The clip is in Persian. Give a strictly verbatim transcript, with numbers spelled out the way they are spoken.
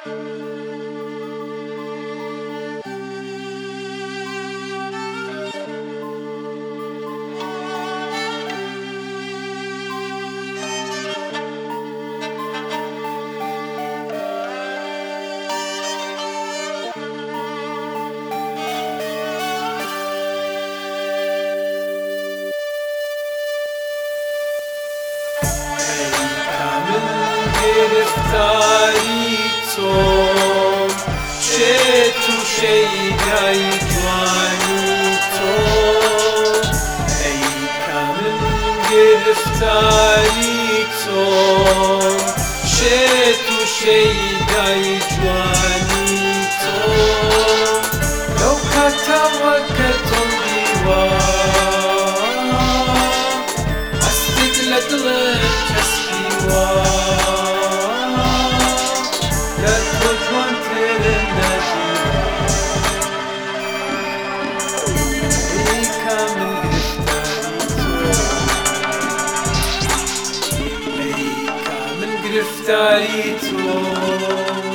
گرفتاری تو چه تو شیدای جوانی تو ای کامل گرفتاری تو چه تو شیدای جوانی تو لو کتوکتم دیوار استقلت چسبیوار گرفتاری تو